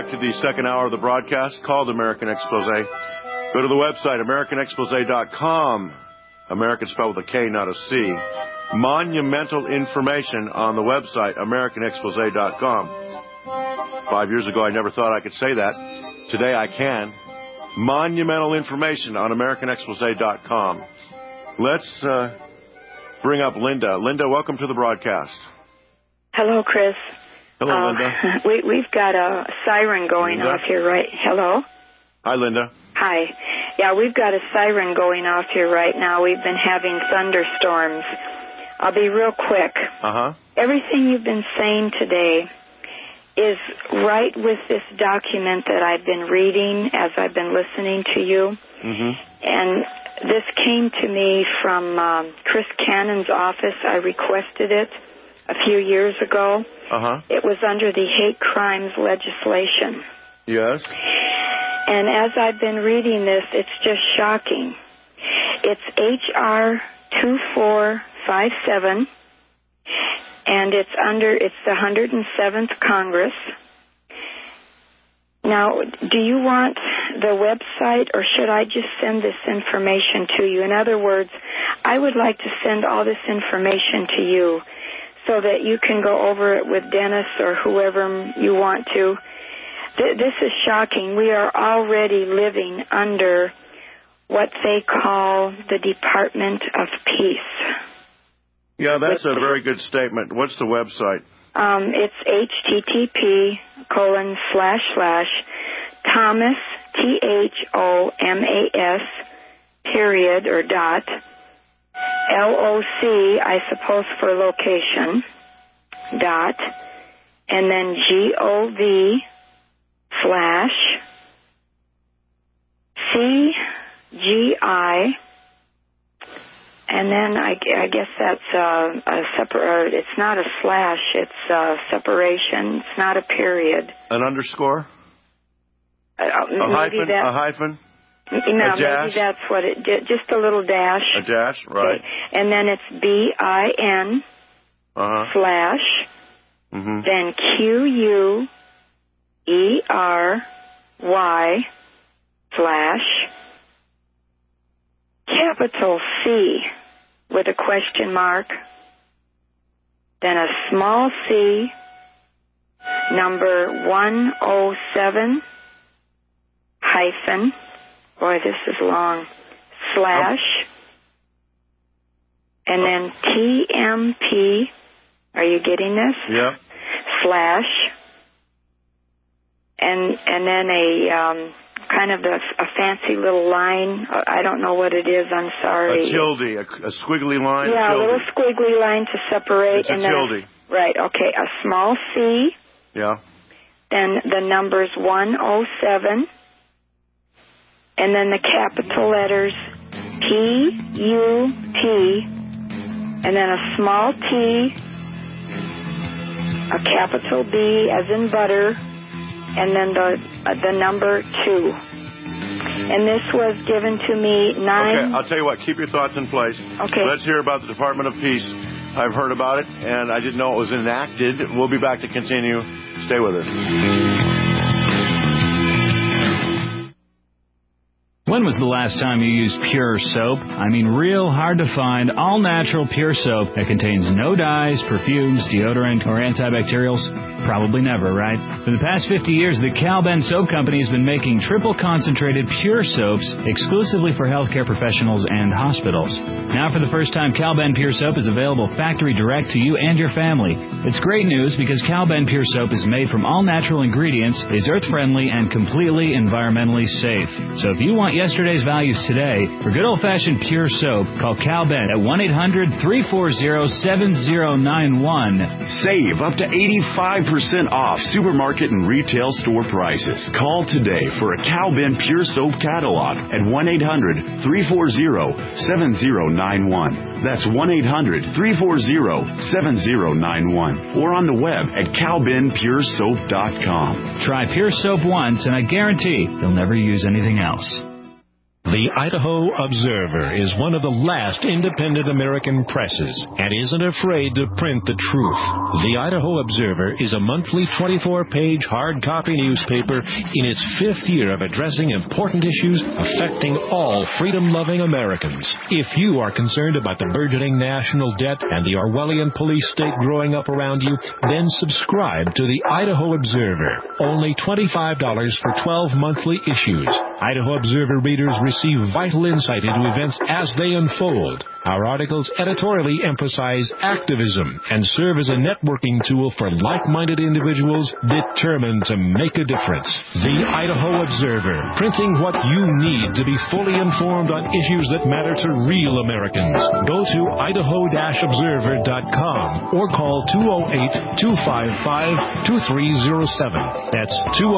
back to the second hour of the broadcast called American Expose. Go to the website, AmericanExpose.com. American spelled with a K, not a C. Monumental information on the website, AmericanExpose.com. 5 years ago, I never thought I could say that. Today, I can. Monumental information on AmericanExpose.com. Let's bring up Linda. Linda, welcome to the broadcast. Hello, Chris. Hello, Linda. We've got a siren going off here, right? Hello? Hi, Linda. Hi. Yeah, we've got a siren going off here right now. We've been having thunderstorms. I'll be real quick. Everything you've been saying today is right with this document that I've been reading as I've been listening to you. And this came to me from Chris Cannon's office. I requested it a few years ago. It was under the hate crimes legislation. Yes. And as I've been reading this, it's just shocking. It's H.R. 2457, and it's the 107th Congress. Now, do you want the website, or should I just send this information to you? In other words, I would like to send all this information to you so that you can go over it with Dennis or whoever you want to. This is shocking. We are already living under what they call the Department of Peace. Yeah, that's a very good statement. What's the website? It's http://Thomas, THOMAS, period, or dot, LOC, I suppose for location, dot, and then GOV /CGI, and then I guess that's a separate. It's not a slash. It's a separation. It's not a period. An underscore. A hyphen. A hyphen. No, maybe that's what it did. Just a little dash. A dash, right? Okay. And then it's BIN slash. Then QUERY slash capital C with a question mark, then a small c, number 107 hyphen, boy, this is long, slash, and then TMP, are you getting this? Yeah. Slash, and then a kind of a fancy little line. I don't know what it is. I'm sorry. A tilde, a squiggly line. Yeah, a little squiggly line to separate. It's a tilde. Right. Okay. A small c. Yeah. Then the numbers 107, and then the capital letters PUT, and then a small t, a capital B as in butter, and then the number 2. And this was given to me Okay, I'll tell you what. Keep your thoughts in place. Okay. Let's hear about the Department of Peace. I've heard about it, and I didn't know it was enacted. We'll be back to continue. Stay with us. When was the last time you used pure soap? I mean, real hard to find, all-natural pure soap that contains no dyes, perfumes, deodorant, or antibacterials? Probably never, right? For the past 50 years, the Cal-Ben Soap Company has been making triple-concentrated pure soaps exclusively for healthcare professionals and hospitals. Now, for the first time, Cal-Ben Pure Soap is available factory direct to you and your family. It's great news because Cal-Ben Pure Soap is made from all-natural ingredients, is earth-friendly, and completely environmentally safe. So if you want yesterday's values today, for good old-fashioned pure soap, call Cal-Ben at 1-800-340-7091. Save up to 85% off supermarket and retail store prices. Call today for a Cal-Ben Pure Soap catalog at 1-800-340-7091. That's 1-800-340-7091. Or on the web at calbenpuresoap.com. Try pure soap once, and I guarantee you'll never use anything else. The Idaho Observer is one of the last independent American presses and isn't afraid to print the truth. The Idaho Observer is a monthly 24-page hard copy newspaper in its 5th year of addressing important issues affecting all freedom-loving Americans. If you are concerned about the burgeoning national debt and the Orwellian police state growing up around you, then subscribe to the Idaho Observer. Only $25 for 12 monthly issues. Idaho Observer readers receive vital insight into events as they unfold. Our articles editorially emphasize activism and serve as a networking tool for like-minded individuals determined to make a difference. The Idaho Observer, printing what you need to be fully informed on issues that matter to real Americans. Go to idaho-observer.com or call 208-255-2307. That's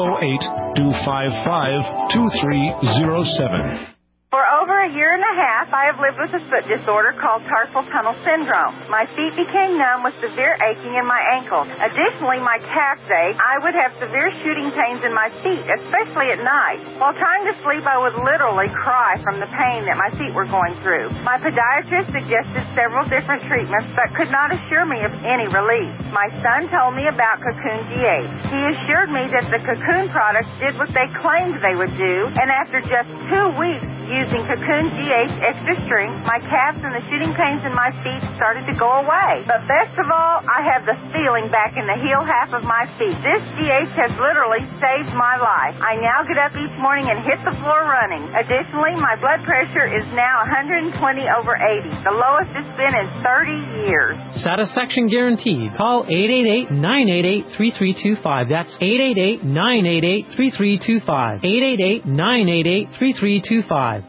208-255-2307. For over a year and a half, I have lived with a foot disorder called carpal tunnel syndrome. My feet became numb with severe aching in my ankles. Additionally, my calves ache. I would have severe shooting pains in my feet, especially at night. While trying to sleep, I would literally cry from the pain that my feet were going through. My podiatrist suggested several different treatments, but could not assure me of any relief. My son told me about Cocoon G8. He assured me that the Cocoon products did what they claimed they would do, and after just 2 weeks using Cocoon G8 Extra Strength, my calves and the shooting pains in my feet started to go away. But best of all, I have the feeling back in the heel half of my feet. This G8 has literally saved my life. I now get up each morning and hit the floor running. Additionally, my blood pressure is now 120/80, the lowest it's been in 30 years. Satisfaction guaranteed. Call 888-988-3325. That's 888-988-3325. 888-988-3325.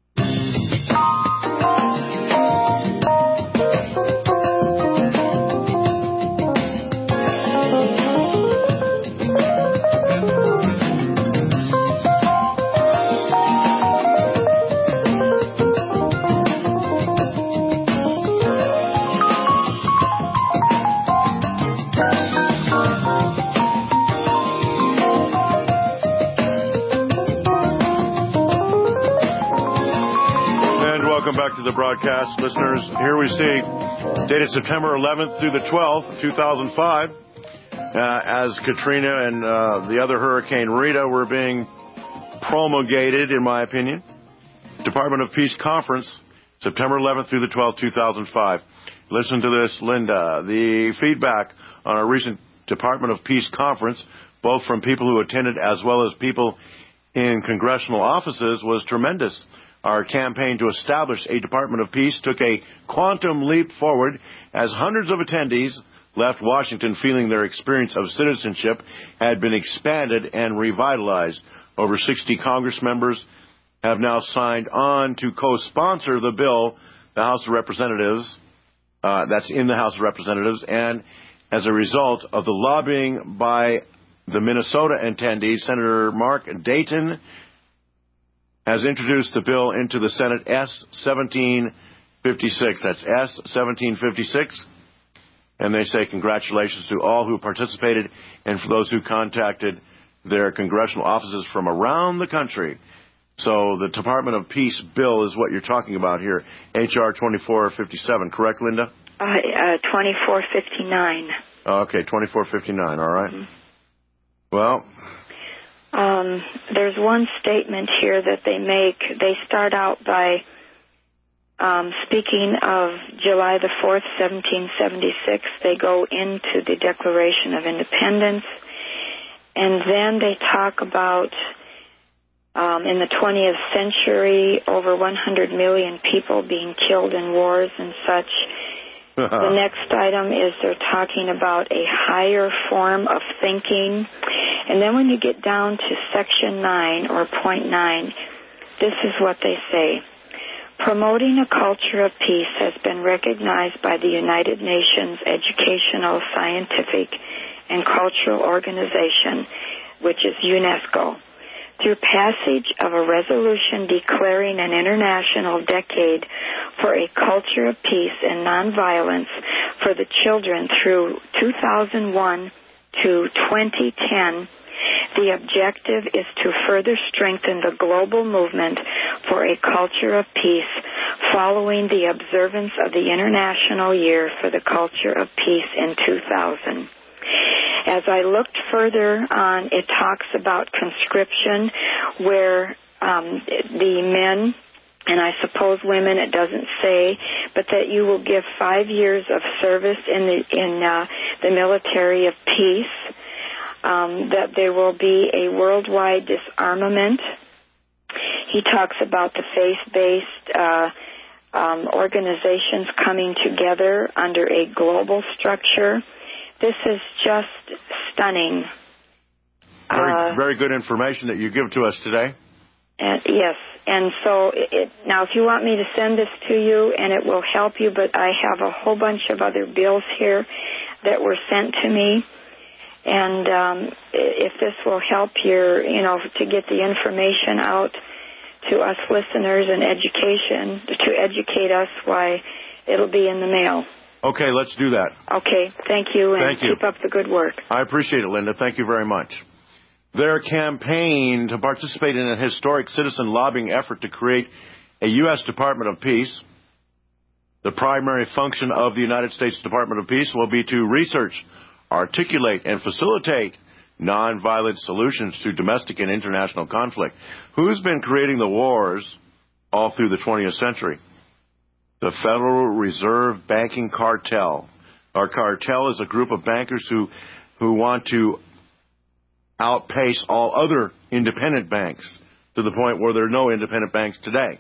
Welcome back to the broadcast, listeners. Here we see, dated September 11th through the 12th, 2005, as Katrina and the other Hurricane Rita were being promulgated, in my opinion. Department of Peace Conference, September 11th through the 12th, 2005. Listen to this, Linda. The feedback on our recent Department of Peace Conference, both from people who attended as well as people in congressional offices, was tremendous. Our campaign to establish a Department of Peace took a quantum leap forward as hundreds of attendees left Washington feeling their experience of citizenship had been expanded and revitalized. Over 60 Congress members have now signed on to co-sponsor the bill, the House of Representatives, that's in the House of Representatives, and as a result of the lobbying by the Minnesota attendees, Senator Mark Dayton has introduced the bill into the Senate S-1756. That's S-1756. And they say congratulations to all who participated and for those who contacted their congressional offices from around the country. So the Department of Peace bill is what you're talking about here, H.R. 2457, correct, Linda? 2459. Okay, 2459, all right. Mm-hmm. Well... there's one statement here that they make. They start out by speaking of July the 4th, 1776. They go into the Declaration of Independence, and then they talk about in the 20th century over 100 million people being killed in wars and such. The next item is they're talking about a higher form of thinking. And then when you get down to Section 9 or Point 9, this is what they say. Promoting a culture of peace has been recognized by the United Nations Educational, Scientific, and Cultural Organization, which is UNESCO, through passage of a resolution declaring an international decade for a culture of peace and nonviolence for the children through 2001 to 2010, The objective is to further strengthen the global movement for a culture of peace following the observance of the International Year for the Culture of Peace in 2000. As I looked further on, it talks about conscription, where the men, and I suppose women, it doesn't say, but that you will give 5 years of service in the military of peace, that there will be a worldwide disarmament. He talks about the faith-based organizations coming together under a global structure. This is just stunning. Very good information that you give to us today. Yes, and so now if you want me to send this to you, and it will help you, but I have a whole bunch of other bills here that were sent to me, and if this will help to get the information out to us listeners and to educate us, why it'll be in the mail. Okay, let's do that. Okay, thank you, and thank you. Keep up the good work. I appreciate it, Linda. Thank you very much. Their campaign to participate in a historic citizen lobbying effort to create a U.S. Department of Peace. The primary function of the United States Department of Peace will be to research, articulate, and facilitate nonviolent solutions to domestic and international conflict. Who's been creating the wars all through the 20th century? The Federal Reserve Banking Cartel. Our cartel is a group of bankers who want to outpace all other independent banks to the point where there are no independent banks today.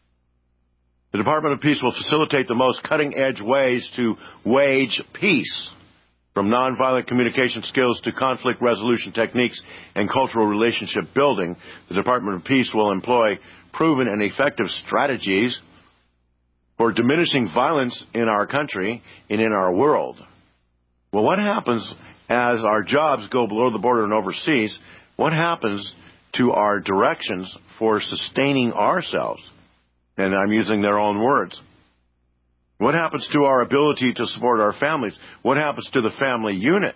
The Department of Peace will facilitate the most cutting-edge ways to wage peace, from nonviolent communication skills to conflict resolution techniques and cultural relationship building. The Department of Peace will employ proven and effective strategies for diminishing violence in our country and in our world. Well, what happens as our jobs go below the border and overseas? What happens to our directions for sustaining ourselves? And I'm using their own words. What happens to our ability to support our families? What happens to the family unit?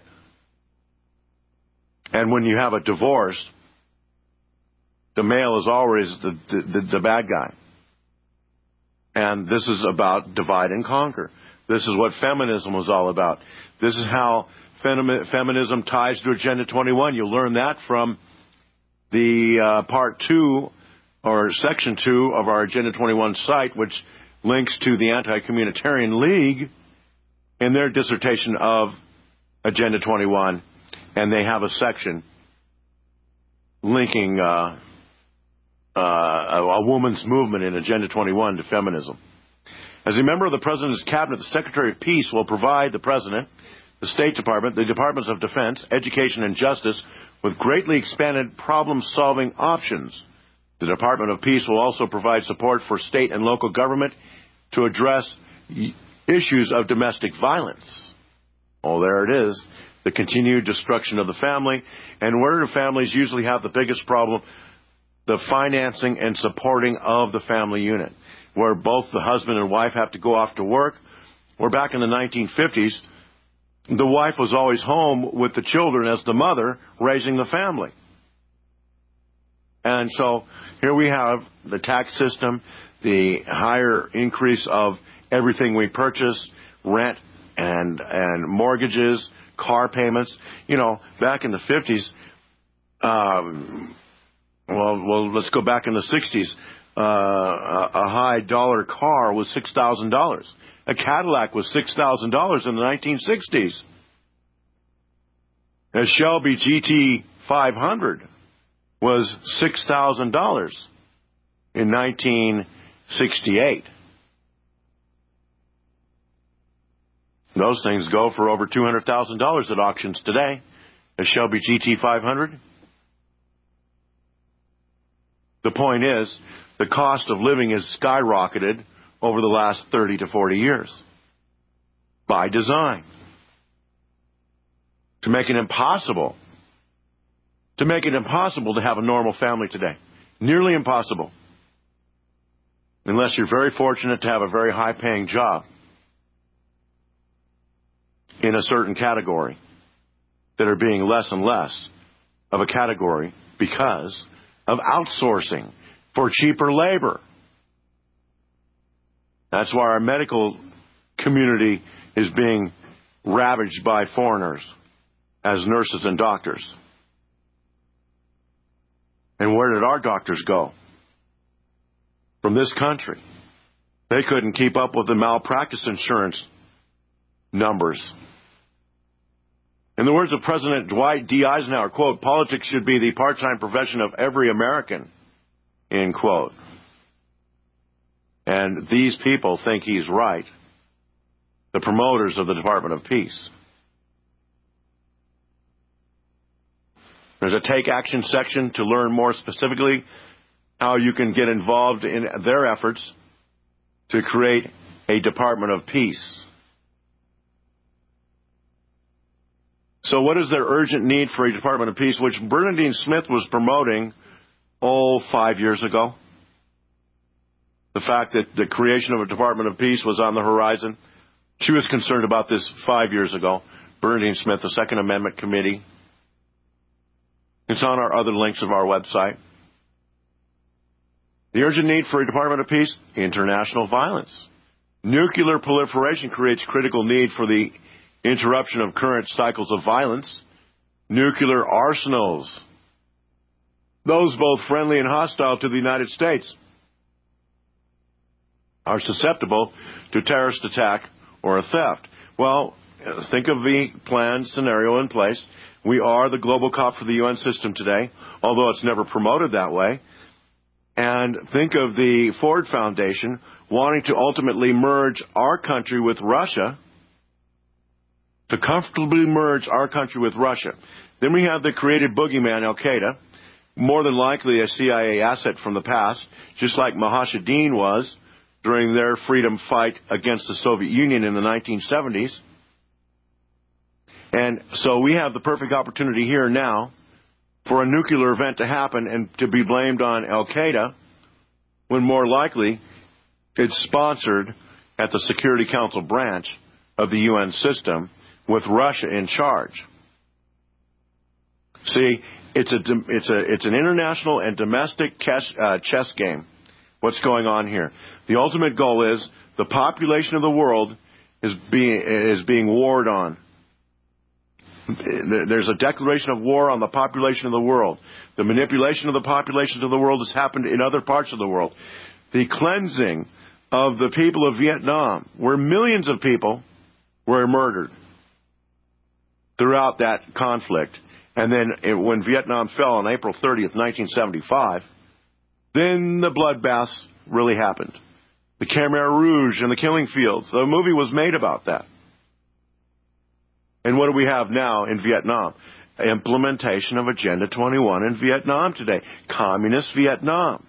And when you have a divorce, the male is always the bad guy. And this is about divide and conquer. This is what feminism was all about. This is how feminism ties to Agenda 21. You'll learn that from the Part 2 or Section 2 of our Agenda 21 site, which links to the Anti-Communitarian League in their dissertation of Agenda 21. And they have a section linking a woman's movement in Agenda 21 to feminism. As a member of the President's Cabinet, the Secretary of Peace will provide the President, the State Department, the Departments of Defense, Education, and Justice with greatly expanded problem-solving options. The Department of Peace will also provide support for state and local government to address issues of domestic violence. Oh, there it is. The continued destruction of the family. And where do families usually have the biggest problem? The financing and supporting of the family unit, where both the husband and wife have to go off to work. Where back in the 1950s, the wife was always home with the children as the mother raising the family. And so here we have the tax system, the higher increase of everything we purchase, rent and mortgages, car payments. You know, back in the 50s, well, let's go back in the 60s. A high dollar car was $6,000. A Cadillac was $6,000 in the 1960s. A Shelby GT 500 was $6,000 in 1968. Those things go for over $200,000 at auctions today. A Shelby GT 500. The point is, the cost of living has skyrocketed over the last 30 to 40 years by design to make it impossible to have a normal family today. Nearly impossible. Unless you're very fortunate to have a very high-paying job in a certain category that are being less and less of a category because of outsourcing for cheaper labor. That's why our medical community is being ravaged by foreigners as nurses and doctors. And where did our doctors go? From this country. They couldn't keep up with the malpractice insurance numbers. In the words of President Dwight D. Eisenhower, quote, politics should be the part-time profession of every American, end quote. And these people think he's right. The promoters of the Department of Peace. There's a Take Action section to learn more specifically how you can get involved in their efforts to create a Department of Peace. So what is their urgent need for a Department of Peace, which Bernadine Smith was promoting, 5 years ago? The fact that the creation of a Department of Peace was on the horizon. She was concerned about this 5 years ago. Bernadine Smith, the Second Amendment Committee. It's on our other links of our website. The urgent need for a Department of Peace? International violence. Nuclear proliferation creates critical need for the interruption of current cycles of violence. Nuclear arsenals, those both friendly and hostile to the United States, are susceptible to terrorist attack or a theft. Well, think of the planned scenario in place. We are the global cop for the UN system today, although it's never promoted that way. And think of the Ford Foundation wanting to ultimately merge our country with Russia, to comfortably merge our country with Russia. Then we have the created boogeyman, Al-Qaeda, more than likely a CIA asset from the past, just like Mujahideen was during their freedom fight against the Soviet Union in the 1970s. And so we have the perfect opportunity here now for a nuclear event to happen and to be blamed on Al-Qaeda, when more likely it's sponsored at the Security Council branch of the UN system with Russia in charge. See, it's an international and domestic chess game. What's going on here? The ultimate goal is the population of the world is being warred on. There's a declaration of war on the population of the world. The manipulation of the populations of the world has happened in other parts of the world. The cleansing of the people of Vietnam, where millions of people were murdered throughout that conflict. And then when Vietnam fell on April 30th, 1975, then the bloodbaths really happened. The Khmer Rouge and the killing fields. The movie was made about that. And what do we have now in Vietnam? Implementation of Agenda 21 in Vietnam today. Communist Vietnam.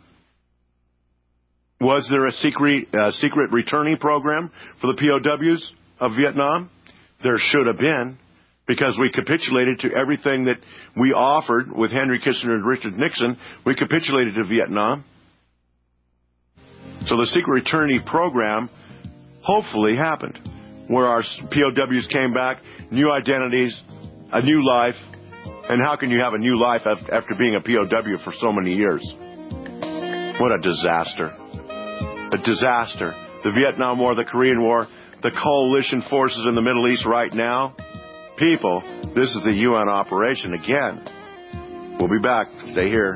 Was there a secret returning program for the POWs of Vietnam? There should have been, because we capitulated to everything that we offered with Henry Kissinger and Richard Nixon. We capitulated to Vietnam. So the secret returnee program hopefully happened, where our POWs came back, new identities, a new life. And how can you have a new life after being a POW for so many years? What a disaster. A disaster. The Vietnam War, the Korean War, the coalition forces in the Middle East right now. People, this is the UN operation again. We'll be back. Stay here.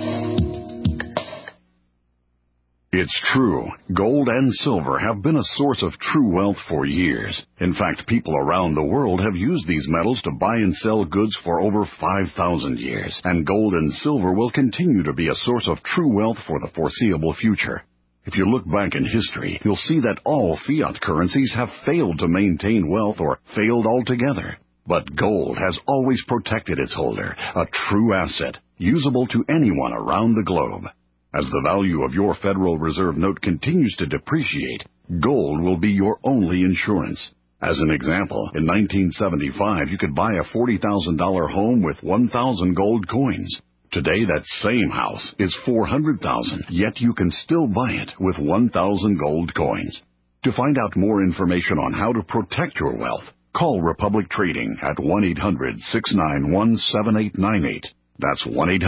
It's true. Gold and silver have been a source of true wealth for years. In fact, people around the world have used these metals to buy and sell goods for over 5,000 years. And gold and silver will continue to be a source of true wealth for the foreseeable future. If you look back in history, you'll see that all fiat currencies have failed to maintain wealth or failed altogether. But gold has always protected its holder, a true asset, usable to anyone around the globe. As the value of your Federal Reserve note continues to depreciate, gold will be your only insurance. As an example, in 1975, you could buy a $40,000 home with 1,000 gold coins. Today, that same house is $400,000, yet you can still buy it with 1,000 gold coins. To find out more information on how to protect your wealth, call Republic Trading at 1-800-691-7898. That's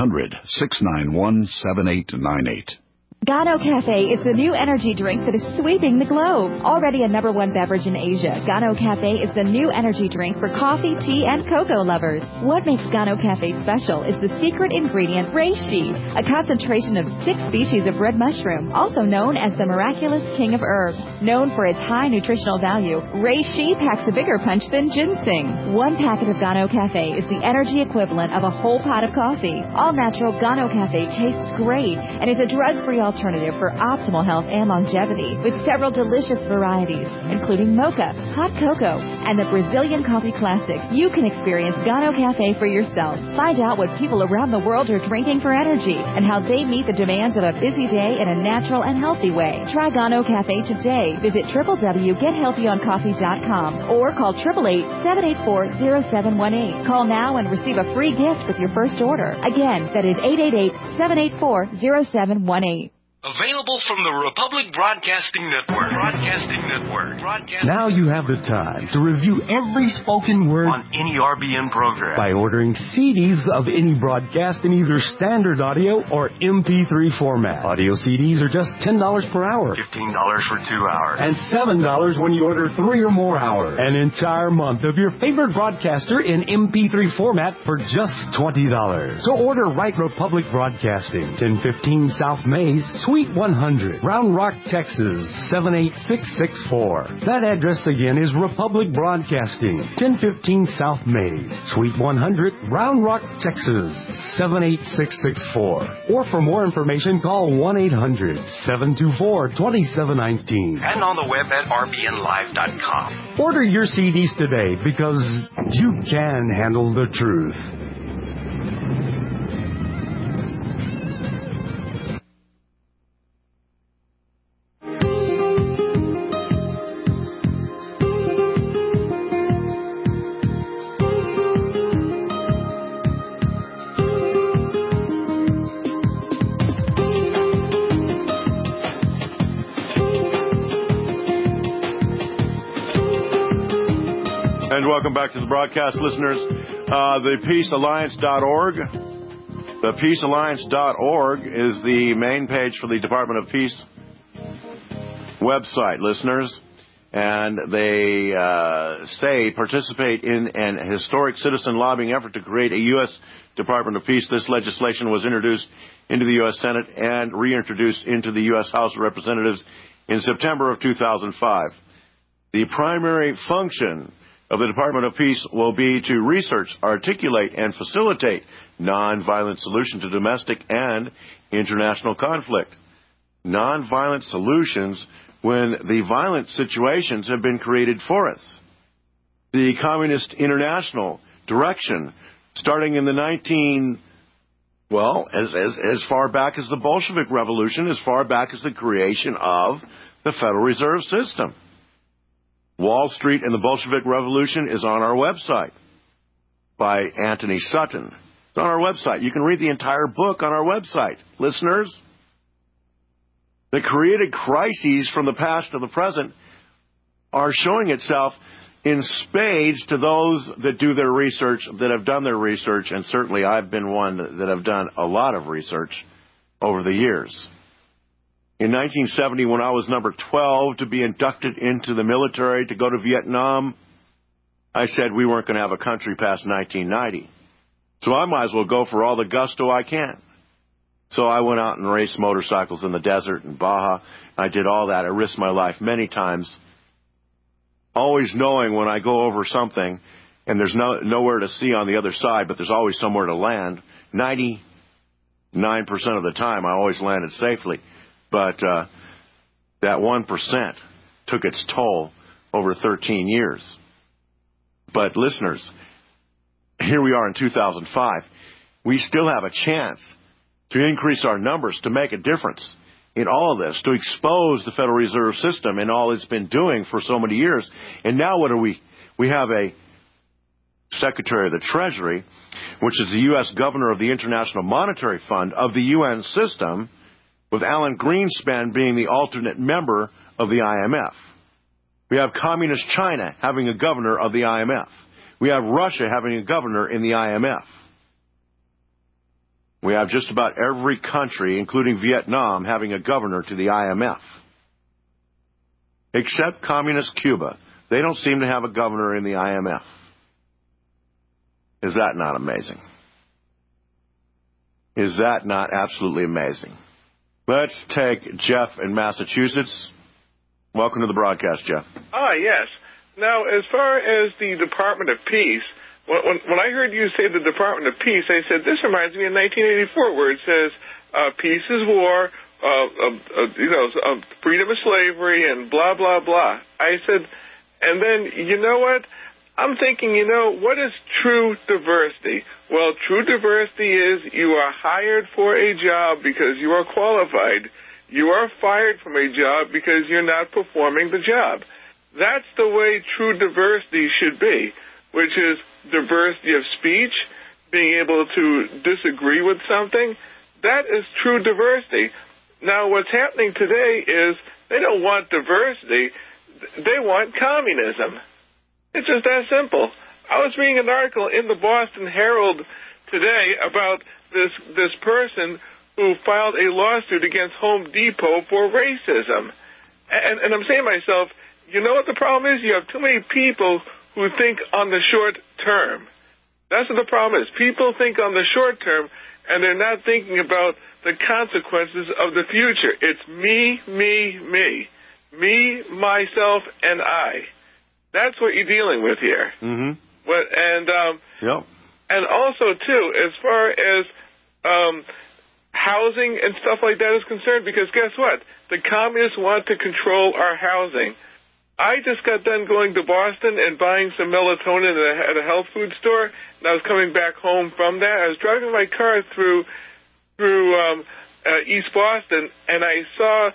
1-800-691-7898. Gano Cafe is the new energy drink that is sweeping the globe. Already a #1 beverage in Asia, Gano Cafe is the new energy drink for coffee, tea, and cocoa lovers. What makes Gano Cafe special is the secret ingredient, reishi, a concentration of 6 species of red mushroom, also known as the miraculous king of herbs. Known for its high nutritional value, reishi packs a bigger punch than ginseng. 1 packet of Gano Cafe is the energy equivalent of a whole pot of coffee. All-natural Gano Cafe tastes great and is a drug-free alternative for optimal health and longevity, with several delicious varieties, including mocha, hot cocoa, and the Brazilian coffee classic. You can experience Gano Cafe for yourself. Find out what people around the world are drinking for energy and how they meet the demands of a busy day in a natural and healthy way. Try Gano Cafe today. Visit www.gethealthyoncoffee.com or call 888-784-0718. Call now and receive a free gift with your first order. Again, that is 888-784-0718. Available from the Republic Broadcasting Network. Now you have the time to review every spoken word on any RBN program by ordering CDs of any broadcast in either standard audio or MP3 format. Audio CDs are just $10 per hour, $15 for 2 hours, and $7 when you order 3 or more hours. An entire month of your favorite broadcaster in MP3 format for just $20. So order right Republic Broadcasting, 1015 South Mays, Suite 100, Round Rock, Texas, 78664. That address again is Republic Broadcasting, 1015 South Mays, Suite 100, Round Rock, Texas, 78664. Or for more information, call 1-800-724-2719. And on the web at rbnlive.com. Order your CDs today because you can handle the truth. And welcome back to the broadcast, listeners. The PeaceAlliance.org. The PeaceAlliance.org is the main page for the Department of Peace website, listeners. And they say participate in an historic citizen lobbying effort to create a U.S. Department of Peace. This legislation was introduced into the U.S. Senate and reintroduced into the U.S. House of Representatives in September of 2005. The primary function of the Department of Peace will be to research, articulate, and facilitate nonviolent solutions to domestic and international conflict. Nonviolent solutions when the violent situations have been created for us. The Communist International direction, starting in the as far back as the Bolshevik Revolution, as far back as the creation of the Federal Reserve System. Wall Street and the Bolshevik Revolution is on our website by Anthony Sutton. It's on our website. You can read the entire book on our website. Listeners, the created crises from the past to the present are showing itself in spades to those that do their research, that have done their research, and certainly I've been one that have done a lot of research over the years. In 1970, when I was number 12 to be inducted into the military to go to Vietnam, I said we weren't going to have a country past 1990. So I might as well go for all the gusto I can. So I went out and raced motorcycles in the desert in Baja. I did all that. I risked my life many times, always knowing when I go over something and there's nowhere to see on the other side, but there's always somewhere to land. 99% of the time, I always landed safely. But that 1% took its toll over 13 years. But listeners, here we are in 2005. We still have a chance to increase our numbers, to make a difference in all of this, to expose the Federal Reserve System and all it's been doing for so many years. And now what are we? We have a Secretary of the Treasury, which is the U.S. Governor of the International Monetary Fund of the UN system, with Alan Greenspan being the alternate member of the IMF. We have Communist China having a governor of the IMF. We have Russia having a governor in the IMF. We have just about every country, including Vietnam, having a governor to the IMF. Except communist Cuba. They don't seem to have a governor in the IMF. Is that not amazing? Is that not absolutely amazing? Let's take Jeff in Massachusetts. Welcome to the broadcast, Jeff. Yes. Now, as far as the Department of Peace, when I heard you say the Department of Peace, I said, this reminds me of 1984, where it says, peace is war, freedom is slavery, and blah, blah, blah. I said, and then, you know what? I'm thinking, what is true diversity? Well, true diversity is you are hired for a job because you are qualified. You are fired from a job because you're not performing the job. That's the way true diversity should be, which is diversity of speech, being able to disagree with something. That is true diversity. Now, what's happening today is they don't want diversity. They want communism. It's just that simple. I was reading an article in the Boston Herald today about this person who filed a lawsuit against Home Depot for racism. And I'm saying to myself, you know what the problem is? You have too many people who think on the short term. That's what the problem is. People think on the short term, and they're not thinking about the consequences of the future. It's me, me, me. Me, myself, and I. That's what you're dealing with here. Mm-hmm. And also, too, as far as housing and stuff like that is concerned, because guess what? The communists want to control our housing. I just got done going to Boston and buying some melatonin at a health food store, and I was coming back home from that. I was driving my car through East Boston, and I saw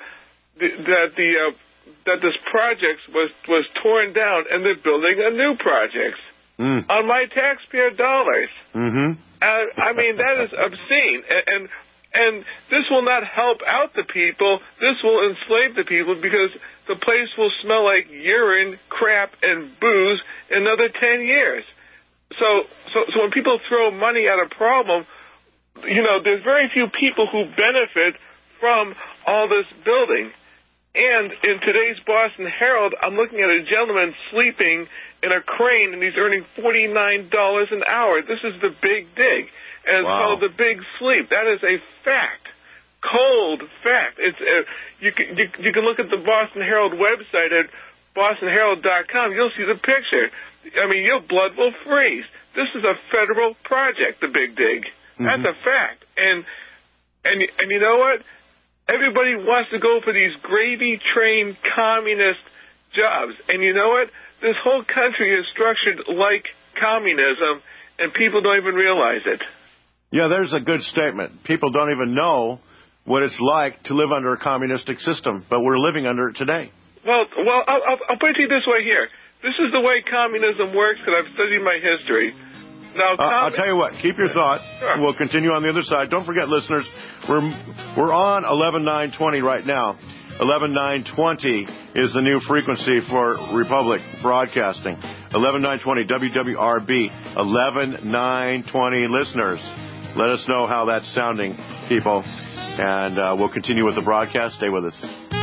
that this project was torn down, and they're building a new project on my taxpayer dollars. Mm-hmm. I mean, that is obscene, and this will not help out the people. This will enslave the people because the place will smell like urine, crap, and booze in another 10 years. So when people throw money at a problem, there's very few people who benefit from all this building. And in today's Boston Herald, I'm looking at a gentleman sleeping in a crane, and he's earning $49 an hour. This is the Big Dig, and it's called the Big Sleep. That is a fact, cold fact. It's you can look at the Boston Herald website at bostonherald.com. You'll see the picture. I mean, your blood will freeze. This is a federal project, the Big Dig. That's a fact. And you know what? Everybody wants to go for these gravy-train communist jobs. And you know what? This whole country is structured like communism, and people don't even realize it. Yeah, there's a good statement. People don't even know what it's like to live under a communistic system, but we're living under it today. Well, I'll put it to you this way here. This is the way communism works, because I've studied my history. Now, I'll tell you what. Keep your thought. Sure. We'll continue on the other side. Don't forget, listeners, we're on 11920 right now. 11920 is the new frequency for Republic Broadcasting. 11920 WWRB. 11920 listeners. Let us know how that's sounding, people. And we'll continue with the broadcast. Stay with us.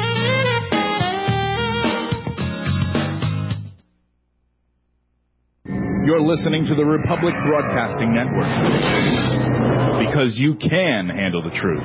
You're listening to the Republic Broadcasting Network, because you can handle the truth.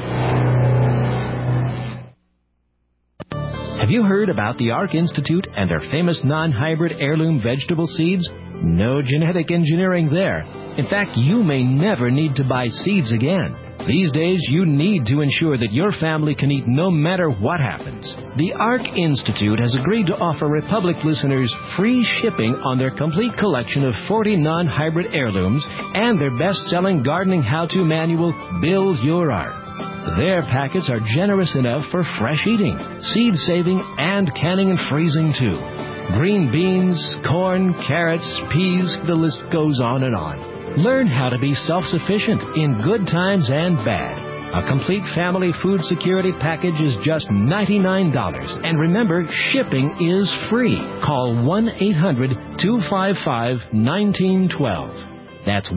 Have you heard about the Ark Institute and their famous non-hybrid heirloom vegetable seeds? No genetic engineering there. In fact, you may never need to buy seeds again. These days, you need to ensure that your family can eat no matter what happens. The Ark Institute has agreed to offer Republic listeners free shipping on their complete collection of 40 non-hybrid heirlooms and their best-selling gardening how-to manual, Build Your Ark. Their packets are generous enough for fresh eating, seed saving, and canning and freezing, too. Green beans, corn, carrots, peas, the list goes on and on. Learn how to be self-sufficient in good times and bad. A complete family food security package is just $99. And remember, shipping is free. Call 1-800-255-1912. That's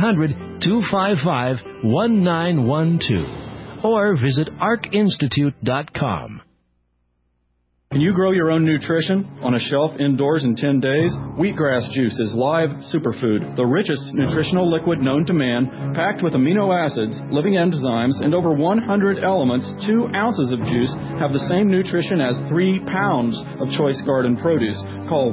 1-800-255-1912. Or visit arkinstitute.com. Can you grow your own nutrition on a shelf indoors in 10 days? Wheatgrass juice is live superfood, the richest nutritional liquid known to man, packed with amino acids, living enzymes, and over 100 elements. 2 ounces of juice have the same nutrition as 3 pounds of choice garden produce. Call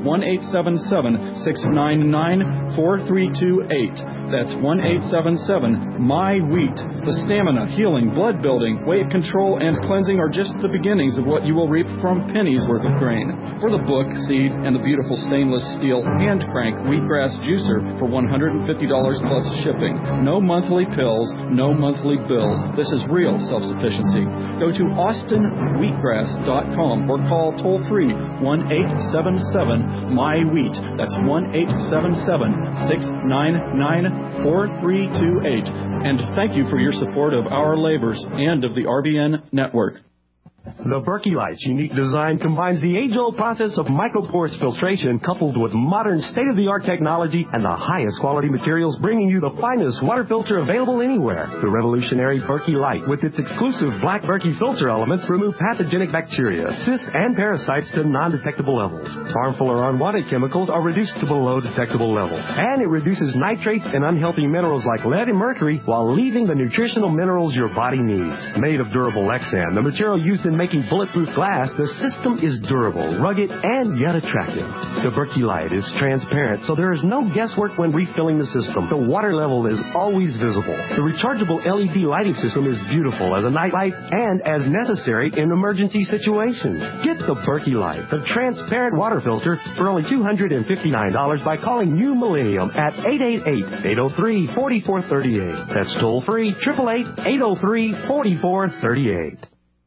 1-877-699-4328. That's 1-877-MY-WHEAT. The stamina, healing, blood building, weight control, and cleansing are just the beginnings of what you will reap from pennies worth of grain. For the book, seed, and the beautiful stainless steel hand crank wheatgrass juicer for $150 plus shipping. No monthly pills, no monthly bills. This is real self-sufficiency. Go to austinwheatgrass.com or call toll-free 1-877-MY-WHEAT. That's 1-877-699-4328. And thank you for your support of our labors and of the RBN network. The Berkey Light's unique design combines the age-old process of microporous filtration coupled with modern state-of-the-art technology and the highest quality materials, bringing you the finest water filter available anywhere. The revolutionary Berkey Light, with its exclusive black Berkey filter elements, remove pathogenic bacteria, cysts, and parasites to non-detectable levels. Harmful or unwanted chemicals are reduced to below detectable levels. And it reduces nitrates and unhealthy minerals like lead and mercury while leaving the nutritional minerals your body needs. Made of durable Lexan, the material used in making bulletproof glass, the system is durable, rugged, and yet attractive. The Berkey Light is transparent, so there is no guesswork when refilling the system. The water level is always visible. The rechargeable LED lighting system is beautiful as a night light and as necessary in emergency situations. Get the Berkey Light, the transparent water filter, for only $259 by calling New Millennium at 888-803-4438. That's toll-free, 888-803-4438.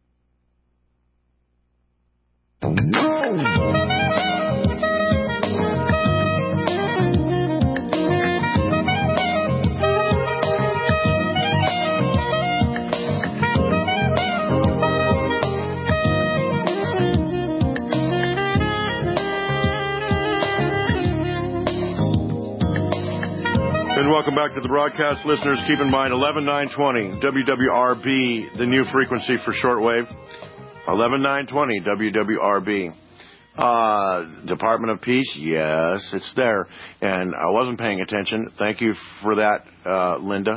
And welcome back to the broadcast, listeners. Keep in mind, 11920 WWRB, the new frequency for shortwave. 11920 WWRB. Department of Peace, yes, it's there. And I wasn't paying attention. Thank you for that, Linda.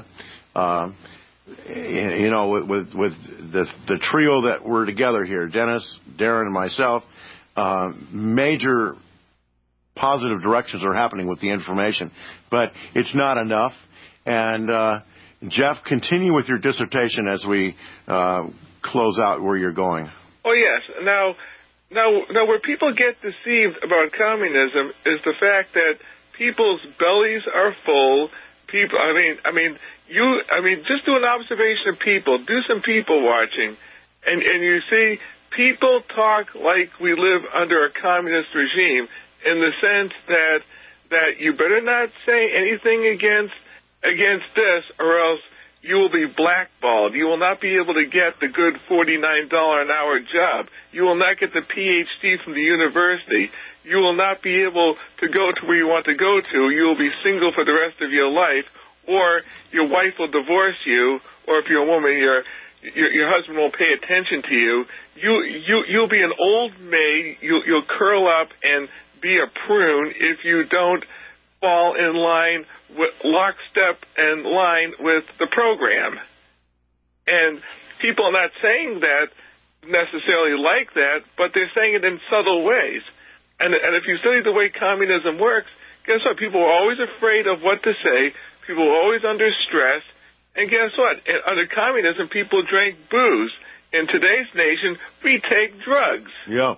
You know, with the trio that we're together here, Dennis, Darren, and myself, major positive directions are happening with the information. But it's not enough. And Jeff, continue with your dissertation as we close out where you're going. Oh, yes. Now, where people get deceived about communism is the fact that people's bellies are full. People, just do an observation of people. Do some people watching, and you see people talk like we live under a communist regime, in the sense that you better not say anything against this, or else you will be blackballed. You will not be able to get the good $49 an hour job. You will not get the PhD from the university. You will not be able to go to where you want to go to. You will be single for the rest of your life, or your wife will divorce you, or if you're a woman, your husband won't pay attention to you. You'll be an old maid. You'll curl up and be a prune if you don't fall in line with lockstep and line with the program. And people are not saying that necessarily like that, but they're saying it in subtle ways. And if you study the way communism works, guess what? People are always afraid of what to say. People are always under stress. And guess what? Under communism, people drink booze. In today's nation, we take drugs. Yeah.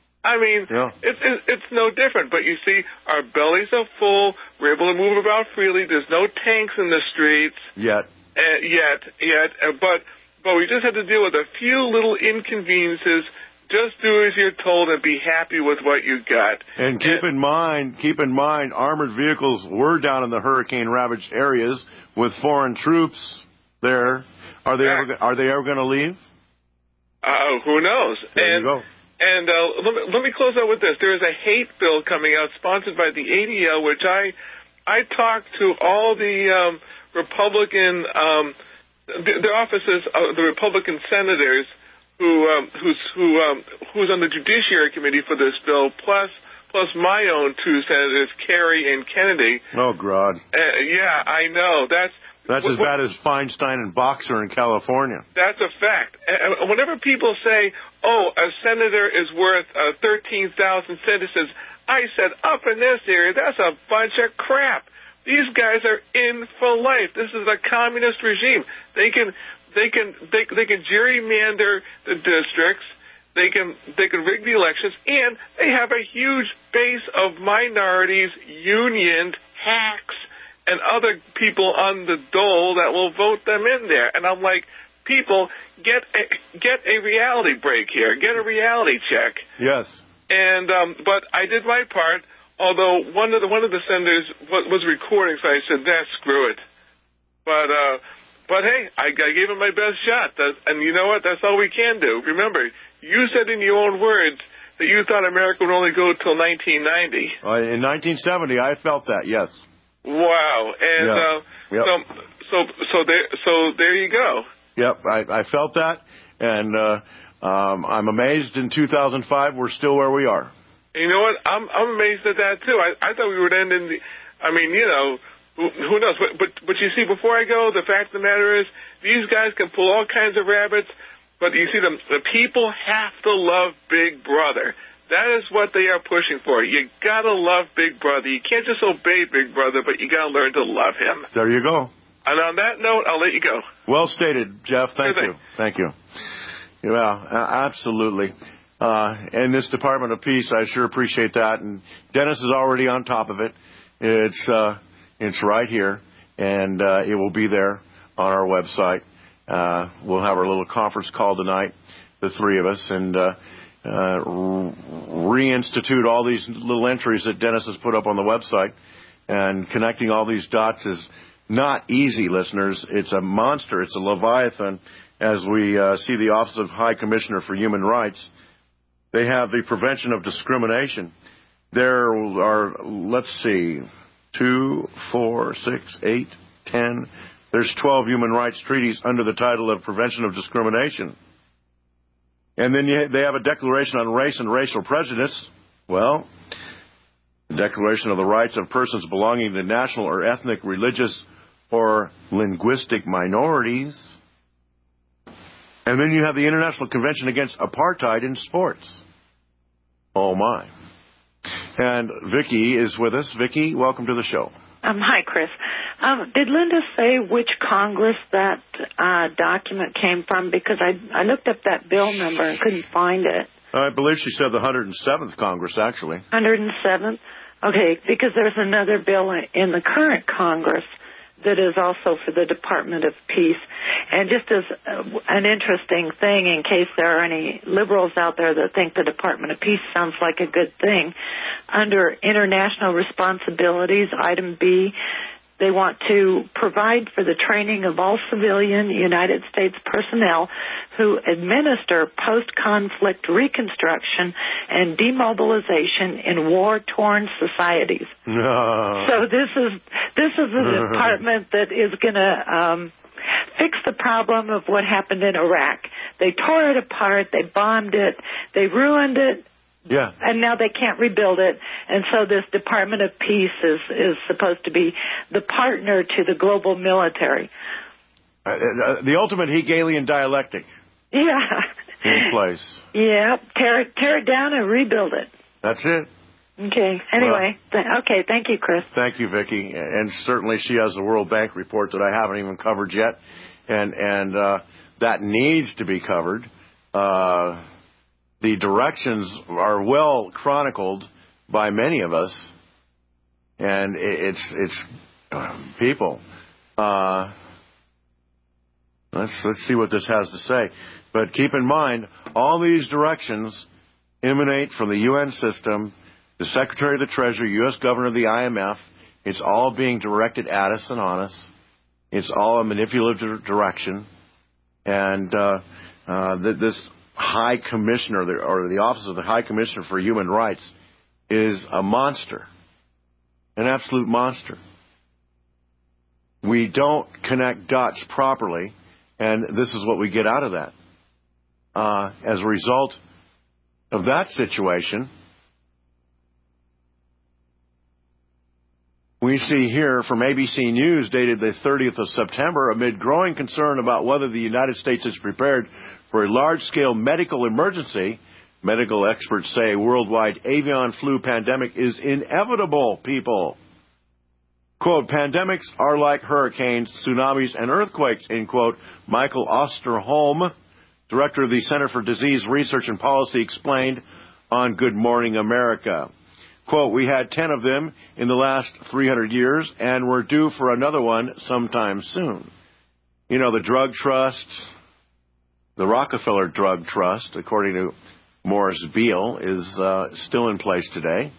It's no different. But you see, our bellies are full. We're able to move about freely. There's no tanks in the streets. Yet. But we just have to deal with a few little inconveniences. Just do as you're told and be happy with what you got. And keep in mind, armored vehicles were down in the hurricane-ravaged areas with foreign troops there. Are they ever going to leave? Who knows? There you go. And let me close out with this. There is a hate bill coming out sponsored by the ADL, which I I talked to all the Republican, the offices of the Republican senators who's on the Judiciary Committee for this bill, plus my own two senators, Kerry and Kennedy. Oh, God. Yeah, I know. That's as bad as Feinstein and Boxer in California. That's a fact. And whenever people say, oh, a senator is worth 13,000 citizens, I said, up in this area, that's a bunch of crap. These guys are in for life. This is a communist regime. They can gerrymander the districts. They can rig the elections, and they have a huge base of minorities, union hacks, and other people on the dole that will vote them in there. And I'm like, people, get a reality break here. Get a reality check. Yes. And but I did my part. Although one of the senators was recording, so I said, screw it. But hey, I gave him my best shot. And you know what? That's all we can do. Remember, you said in your own words that you thought America would only go till 1990. In 1970, I felt that, yes. Wow. And yep. So there you go. Yep, I felt that, and I'm amazed in 2005 we're still where we are. You know what? I'm amazed at that too. I thought we would end in the. I mean, you know, who knows? But you see, before I go, the fact of the matter is, these guys can pull all kinds of rabbits. But you see, the people have to love Big Brother. That is what they are pushing for. You gotta love Big Brother. You can't just obey Big Brother, but you gotta learn to love him. There you go. And on that note, I'll let you go. Well stated, Jeff. Thank you. Thank you. Well, absolutely. And this Department of Peace, I sure appreciate that. And Dennis is already on top of it. It's right here, and it will be there on our website. We'll have our little conference call tonight, the three of us, and reinstitute all these little entries that Dennis has put up on the website. And connecting all these dots is not easy, listeners. It's a monster. It's a leviathan. As we see the Office of High Commissioner for Human Rights, they have the prevention of discrimination. There are, let's see, 2, 4, 6, 8, 10. There's 12 human rights treaties under the title of prevention of discrimination. And then they have a declaration on race and racial prejudice. Well, the Declaration of the Rights of Persons Belonging to National or Ethnic, Religious, or Linguistic Minorities. And then you have the International Convention Against Apartheid in Sports. Oh, my. And Vicki is with us. Vicki, welcome to the show. Hi, Chris. Did Linda say which Congress that document came from? Because I looked up that bill number and couldn't find it. I believe she said the 107th Congress, actually. 107th? Okay, because there's another bill in the current Congress that is also for the Department of Peace. And just as an interesting thing, in case there are any liberals out there that think the Department of Peace sounds like a good thing, under international responsibilities, item B, they want to provide for the training of all civilian United States personnel who administer post-conflict reconstruction and demobilization in war-torn societies. No. So this is a department that is going to fix the problem of what happened in Iraq. They tore it apart, they bombed it, they ruined it. Yeah. And now they can't rebuild it. And so this Department of Peace is supposed to be the partner to the global military. The ultimate Hegelian dialectic. Yeah. In place. Yeah. Tear it down and rebuild it. That's it. Okay. Anyway. Okay. Thank you, Chris. Thank you, Vicki. And certainly she has the World Bank report that I haven't even covered yet. And that needs to be covered. The directions are well chronicled by many of us, and it's people. Let's see what this has to say. But keep in mind, all these directions emanate from the UN system, the Secretary of the Treasury, U.S. Governor of the IMF. It's all being directed at us and on us. It's all a manipulative direction, and this High Commissioner, or the Office of the High Commissioner for Human Rights, is a monster. An absolute monster. We don't connect dots properly, and this is what we get out of that. As a result of that situation, we see here from ABC News, dated the 30th of September, amid growing concern about whether the United States is prepared for a large-scale medical emergency, medical experts say a worldwide avian flu pandemic is inevitable, people. Quote, pandemics are like hurricanes, tsunamis, and earthquakes, end quote. Michael Osterholm, director of the Center for Disease Research and Policy, explained on Good Morning America. Quote, we had 10 of them in the last 300 years, and we're due for another one sometime soon. You know, the drug trust, the Rockefeller Drug Trust, according to Morris Beale, is still in place today.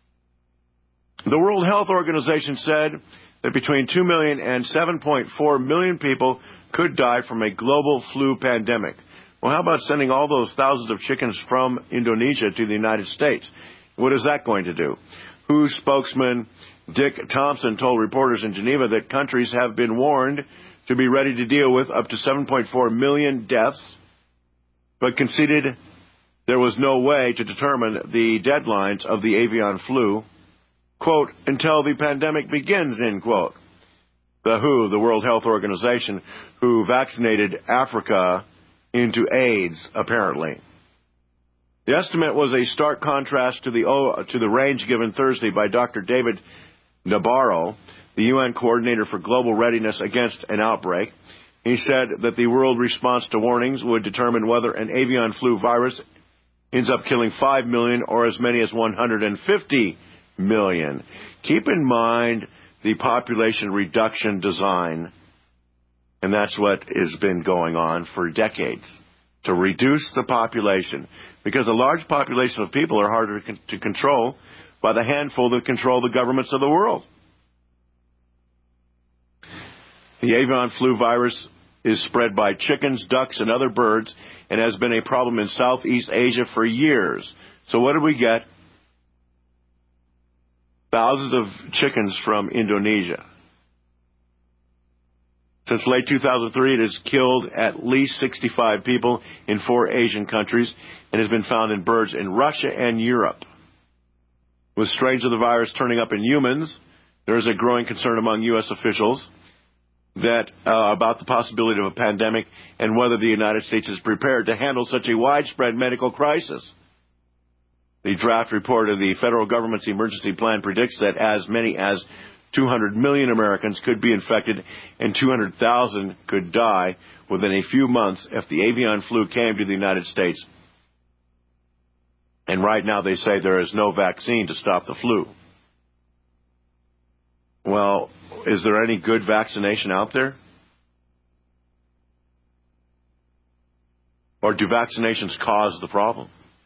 The World Health Organization said that between 2 million and 7.4 million people could die from a global flu pandemic. Well, how about sending all those thousands of chickens from Indonesia to the United States? What is that going to do? WHO spokesman Dick Thompson told reporters in Geneva that countries have been warned to be ready to deal with up to 7.4 million deaths, but conceded there was no way to determine the deadlines of the avian flu, quote, until the pandemic begins, end quote. The WHO, the World Health Organization, who vaccinated Africa into AIDS, apparently. The estimate was a stark contrast to the range given Thursday by Dr. David Nabarro, the UN coordinator for global readiness against an outbreak. He said that the world response to warnings would determine whether an avian flu virus ends up killing 5 million or as many as 150 million. Keep in mind the population reduction design, and that's what has been going on for decades, to reduce the population, because a large population of people are harder to control by the handful that control the governments of the world. The avian flu virus is spread by chickens, ducks, and other birds, and has been a problem in Southeast Asia for years. So what did we get? Thousands of chickens from Indonesia. Since late 2003, it has killed at least 65 people in 4 Asian countries and has been found in birds in Russia and Europe. With strains of the virus turning up in humans, there is a growing concern among U.S. officials that about the possibility of a pandemic and whether the United States is prepared to handle such a widespread medical crisis. The draft report of the federal government's emergency plan predicts that as many as 200 million Americans could be infected and 200,000 could die within a few months if the avian flu came to the United States. And right now they say there is no vaccine to stop the flu. Well, is there any good vaccination out there? Or do vaccinations cause the problem?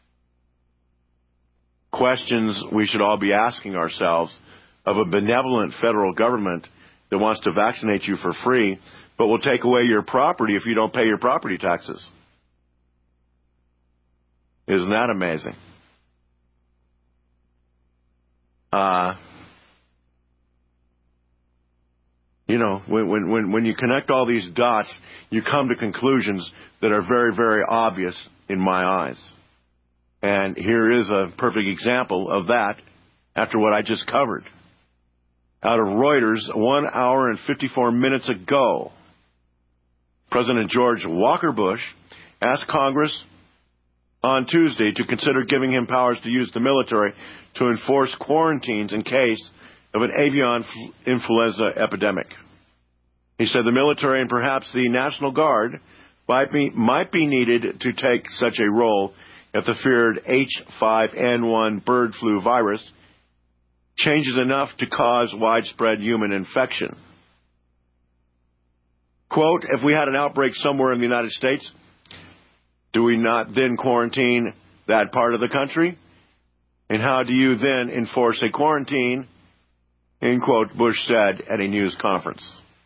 Questions we should all be asking ourselves of a benevolent federal government that wants to vaccinate you for free, but will take away your property if you don't pay your property taxes. Isn't that amazing? You know, when you connect all these dots, you come to conclusions that are very, very obvious in my eyes. And here is a perfect example of that after what I just covered. Out of Reuters, 1 hour and 54 minutes ago, President George Walker Bush asked Congress on Tuesday to consider giving him powers to use the military to enforce quarantines in case of an avian influenza epidemic. He said the military and perhaps the National Guard might be needed to take such a role if the feared H5N1 bird flu virus changes enough to cause widespread human infection. Quote, if we had an outbreak somewhere in the United States, do we not then quarantine that part of the country? And how do you then enforce a quarantine? End quote, Bush said at a news conference.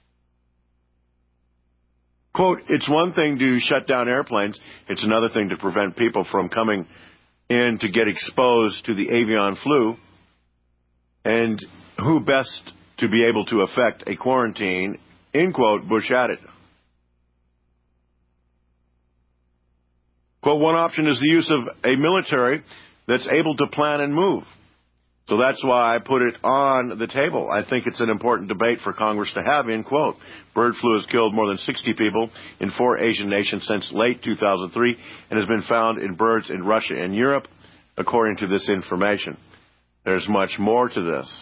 Quote, it's one thing to shut down airplanes. It's another thing to prevent people from coming in to get exposed to the avian flu. And who best to be able to effect a quarantine, end quote, Bush added. Quote, one option is the use of a military that's able to plan and move. So that's why I put it on the table. I think it's an important debate for Congress to have, end quote. Bird flu has killed more than 60 people in 4 Asian nations since late 2003 and has been found in birds in Russia and Europe, according to this information. There's much more to this.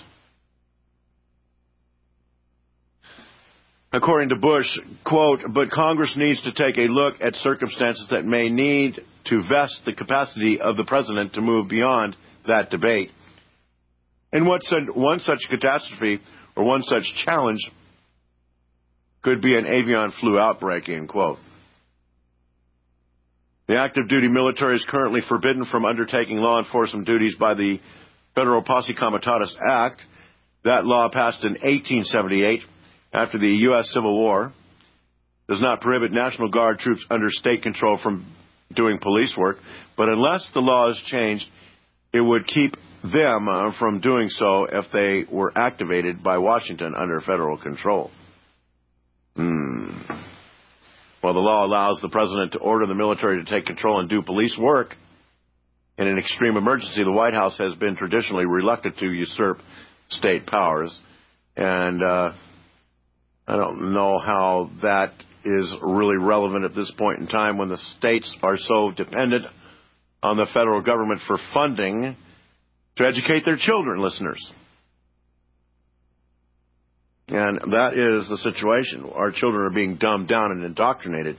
According to Bush, quote, but Congress needs to take a look at circumstances that may need to vest the capacity of the president to move beyond that debate. And one such catastrophe or one such challenge could be an avian flu outbreak, end quote. The active duty military is currently forbidden from undertaking law enforcement duties by the Federal Posse Comitatus Act. That law passed in 1878 after the U.S. Civil War. Does not prohibit National Guard troops under state control from doing police work, but unless the law is changed, it would keep them from doing so if they were activated by Washington under federal control. Well, the law allows the president to order the military to take control and do police work. In an extreme emergency, the White House has been traditionally reluctant to usurp state powers. And I don't know how that is really relevant at this point in time when the states are so dependent on the federal government for funding to educate their children, listeners. And that is the situation. Our children are being dumbed down and indoctrinated.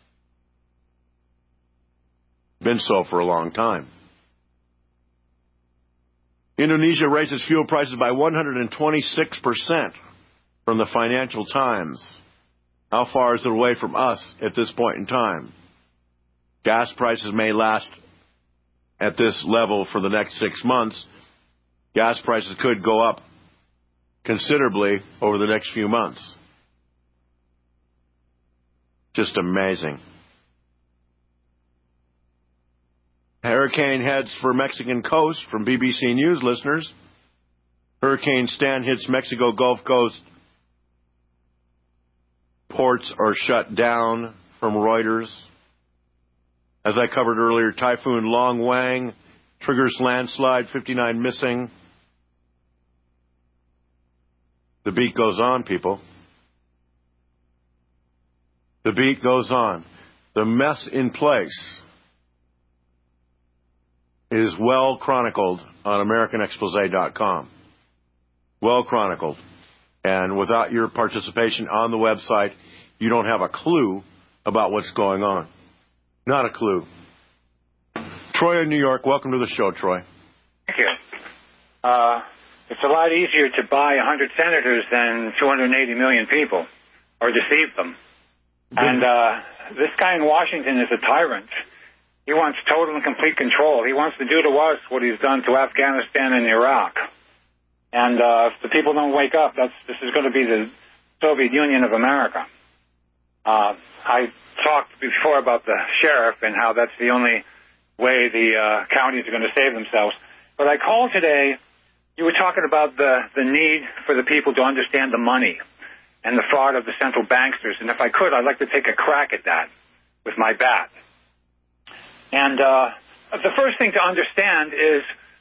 Been so for a long time. Indonesia raises fuel prices by 126% from the Financial Times. How far is it away from us at this point in time? Gas prices may last at this level for the next 6 months. Gas prices could go up considerably over the next few months. Just amazing. Hurricane heads for Mexican coast from BBC News, listeners. Hurricane Stan hits Mexico Gulf Coast. Ports are shut down from Reuters. As I covered earlier, Typhoon Long Wang triggers landslide, 59 missing. The beat goes on, people. The beat goes on. The mess in place is well chronicled on AmericanExpose.com. Well chronicled. And without your participation on the website, you don't have a clue about what's going on. Not a clue. Troy in New York, welcome to the show, Troy. Thank you. It's a lot easier to buy 100 senators than 280 million people, or deceive them. And this guy in Washington is a tyrant. He wants total and complete control. He wants to do to us what he's done to Afghanistan and Iraq. And if the people don't wake up, this is going to be the Soviet Union of America. I talked before about the sheriff and how that's the only way the counties are going to save themselves. But I called today. You were talking about the need for the people to understand the money and the fraud of the central banksters. And if I could, I'd like to take a crack at that with my bat. And the first thing to understand is,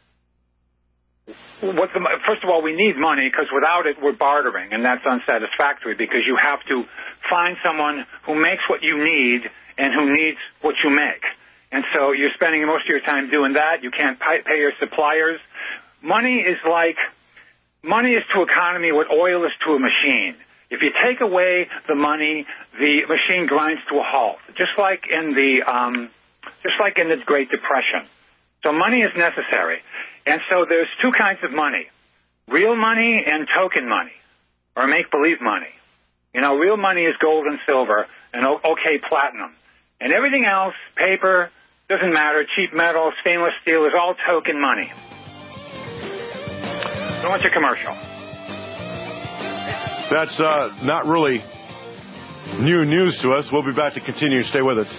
first of all, we need money because without it, we're bartering, and that's unsatisfactory because you have to find someone who makes what you need and who needs what you make. And so you're spending most of your time doing that. You can't pay your suppliers. Money is to economy what oil is to a machine. If you take away the money, the machine grinds to a halt, just like in the Great Depression. So money is necessary. And so there's two kinds of money, real money and token money, or make-believe money. You know, real money is gold and silver and okay platinum. And everything else, paper, doesn't matter, cheap metal, stainless steel, is all token money. So what's your commercial? That's not really new news to us. We'll be back to continue. Stay with us.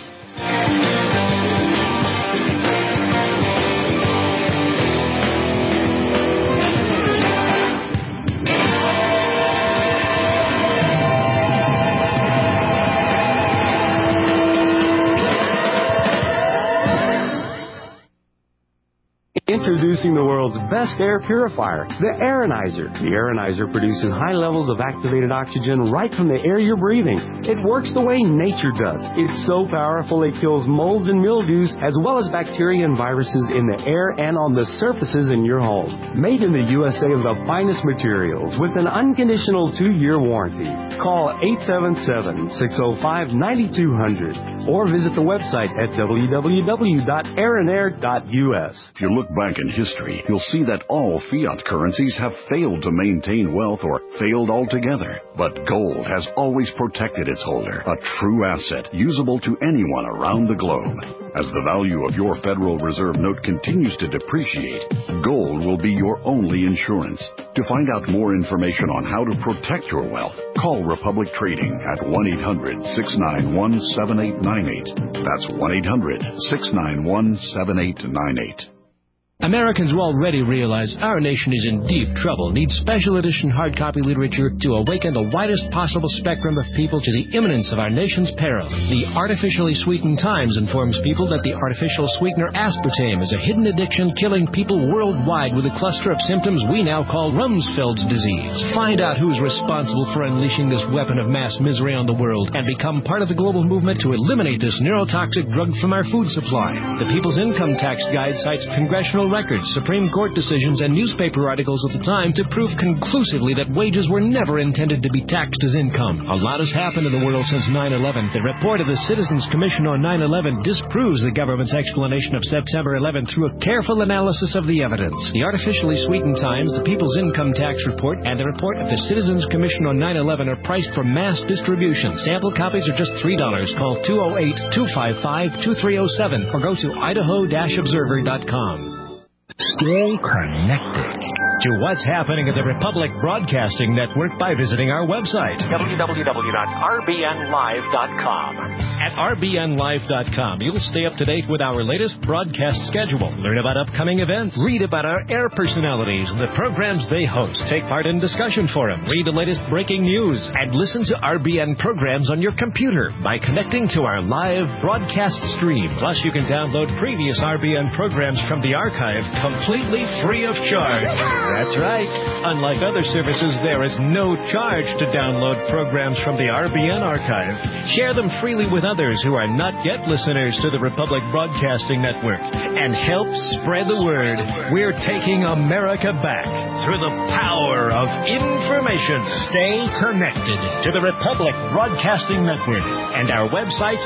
Introducing the world's best air purifier, the Aeronizer. The Aeronizer produces high levels of activated oxygen right from the air you're breathing. It works the way nature does. It's so powerful it kills molds and mildews as well as bacteria and viruses in the air and on the surfaces in your home. Made in the USA of the finest materials with an unconditional 2-year warranty. Call 877-605-9200 or visit the website at www.aeronair.us. If you look back in history, you'll see that all fiat currencies have failed to maintain wealth or failed altogether. But gold has always protected its holder, a true asset usable to anyone around the globe. As the value of your Federal Reserve note continues to depreciate, gold will be your only insurance. To find out more information on how to protect your wealth, call Republic Trading at 1-800-691-7898. That's 1-800-691-7898. Americans will already realize our nation is in deep trouble, needs special edition hard copy literature to awaken the widest possible spectrum of people to the imminence of our nation's peril. The Artificially Sweetened Times informs people that the artificial sweetener aspartame is a hidden addiction killing people worldwide with a cluster of symptoms we now call Rumsfeld's disease. Find out who's responsible for unleashing this weapon of mass misery on the world and become part of the global movement to eliminate this neurotoxic drug from our food supply. The People's Income Tax Guide cites congressional records, Supreme Court decisions, and newspaper articles of the time to prove conclusively that wages were never intended to be taxed as income. A lot has happened in the world since 9/11. The report of the Citizens Commission on 9/11 disproves the government's explanation of September 11 through a careful analysis of the evidence. The Artificially Sweetened Times, the People's Income Tax Report, and the report of the Citizens Commission on 9/11 are priced for mass distribution. Sample copies are just $3. Call 208-255-2307 or go to idaho-observer.com. Stay connected to what's happening at the Republic Broadcasting Network by visiting our website, www.rbnlive.com. At rbnlive.com, you'll stay up to date with our latest broadcast schedule, learn about upcoming events, read about our air personalities and the programs they host, take part in discussion forums, read the latest breaking news, and listen to RBN programs on your computer by connecting to our live broadcast stream. Plus, you can download previous RBN programs from the archive completely free of charge. That's right. Unlike other services, there is no charge to download programs from the RBN archive. Share them freely with others who are not yet listeners to the Republic Broadcasting Network and help spread the word. We're taking America back through the power of information. Stay connected to the Republic Broadcasting Network and our website,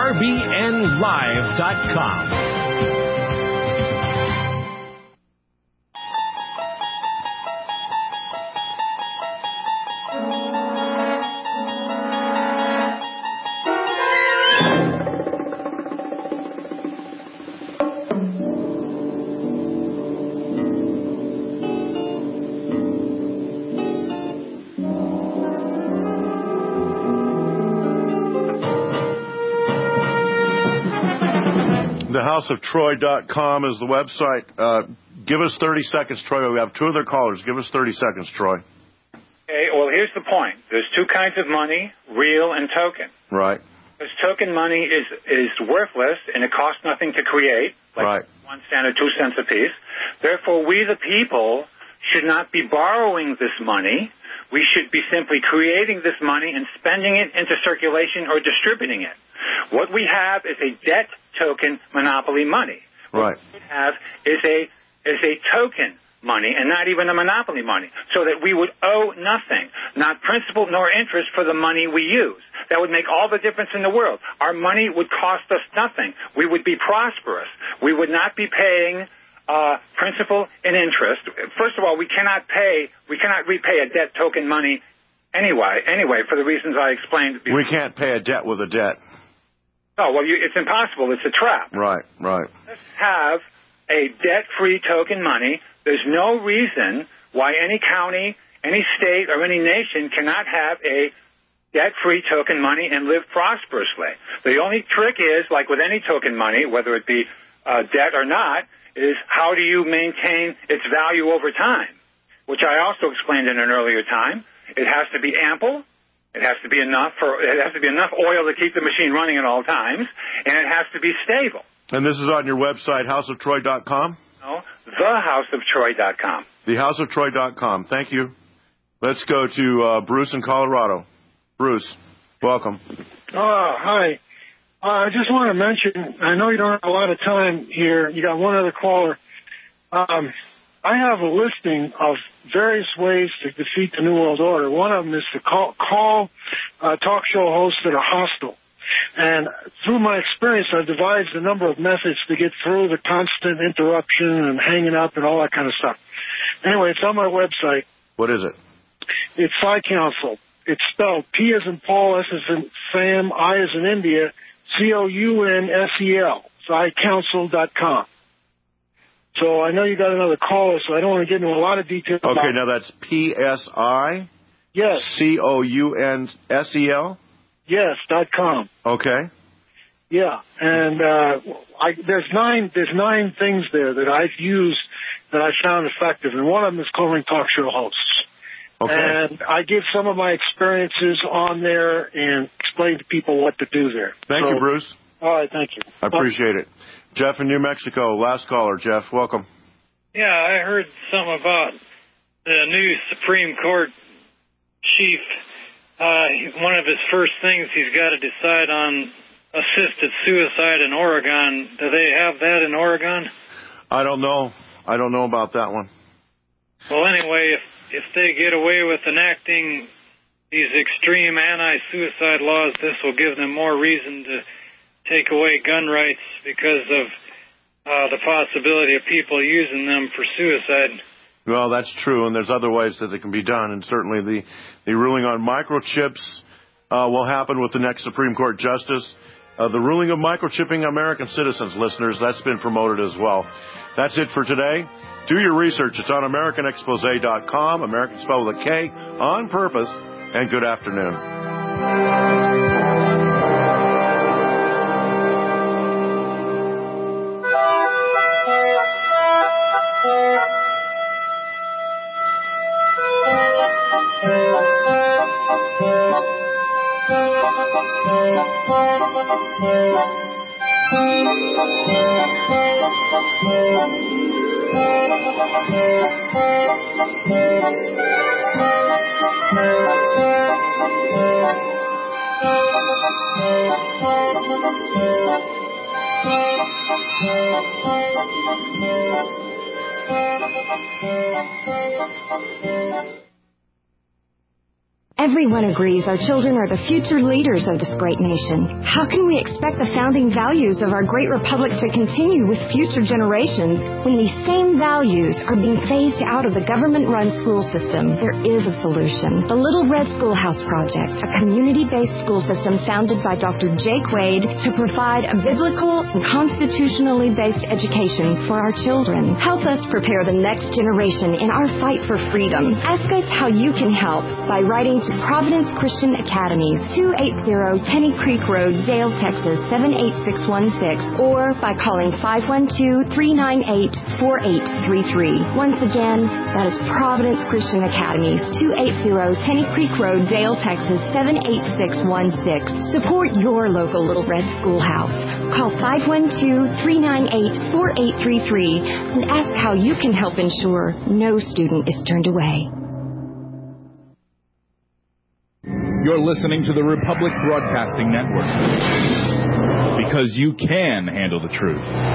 rbnlive.com. HouseOfTroy.com is the website. Give us 30 seconds, Troy. We have two other callers. Give us 30 seconds, Troy. Okay, well, here's the point. There's two kinds of money, real and token. Right. Because token money is worthless and it costs nothing to create, like 1 cent or 2 cents apiece. Therefore, we the people should not be borrowing this money. We should be simply creating this money and spending it into circulation or distributing it. What we have is a debt token monopoly money. Right. What we have is a token money and not even a monopoly money, so that we would owe nothing, not principal nor interest for the money we use. That would make all the difference in the world. Our money would cost us nothing. We would be prosperous. We would not be paying principal and interest. First of all, we cannot repay a debt token money anyway, for the reasons I explained before. We can't pay a debt with a debt. Oh, well, it's impossible. It's a trap. Right. Let's have a debt-free token money. There's no reason why any county, any state, or any nation cannot have a debt-free token money and live prosperously. The only trick is, like with any token money, whether it be debt or not, is how do you maintain its value over time, which I also explained in an earlier time. It has to be ample. It has to be enough oil to keep the machine running at all times, and it has to be stable. And this is on your website, houseoftroy.com? No, thehouseoftroy.com. Thehouseoftroy.com. Thank you. Let's go to Bruce in Colorado. Bruce, welcome. Hi. I just want to mention, I know you don't have a lot of time here. You got one other caller. I have a listing of various ways to defeat the New World Order. One of them is to call talk show hosts that are hostile. And through my experience, I've devised a number of methods to get through the constant interruption and hanging up and all that kind of stuff. Anyway, it's on my website. What is it? It's PsyCounsel. It's spelled P as in Paul, S as in Sam, I as in India, COUNSEL, PsyCounsel.com. So I know you got another caller, so I don't want to get into a lot of detail. Okay, now that's PSI? Yes. COUNSEL? Yes, .com. Okay. Yeah, and there's nine things there that I've used that I found effective, and one of them is calling talk show hosts. Okay. And I give some of my experiences on there and explain to people what to do there. Thank you, Bruce. All right, thank you. I appreciate it. Jeff in New Mexico, last caller. Jeff, welcome. Yeah, I heard something about the new Supreme Court chief. One of his first things he's got to decide on assisted suicide in Oregon. Do they have that in Oregon? I don't know. I don't know about that one. Well, anyway, if they get away with enacting these extreme anti-suicide laws, this will give them more reason to take away gun rights because of the possibility of people using them for suicide. Well, that's true, and there's other ways that it can be done, and certainly the ruling on microchips will happen with the next Supreme Court justice. The ruling of microchipping American citizens, listeners, that's been promoted as well. That's it for today. Do your research. It's on AmericanExpose.com, American spelled with a K, on purpose, and good afternoon. Everyone agrees our children are the future leaders of this great nation. How can we expect the founding values of our great republic to continue with future generations when these same values are being phased out of the government-run school system? There is a solution. The Little Red Schoolhouse Project, a community-based school system founded by Dr. Jake Wade to provide a biblical and constitutionally based education for our children. Help us prepare the next generation in our fight for freedom. Ask us how you can help by writing to Providence Christian Academies, 280 Tenny Creek Road, Dale, Texas, 78616, or by calling 512-398-4833. Once again, that is Providence Christian Academies, 280 Tenny Creek Road, Dale, Texas, 78616. Support your local Little Red Schoolhouse. Call 512-398-4833 and ask how you can help ensure no student is turned away. You're listening to the Republic Broadcasting Network, because you can handle the truth.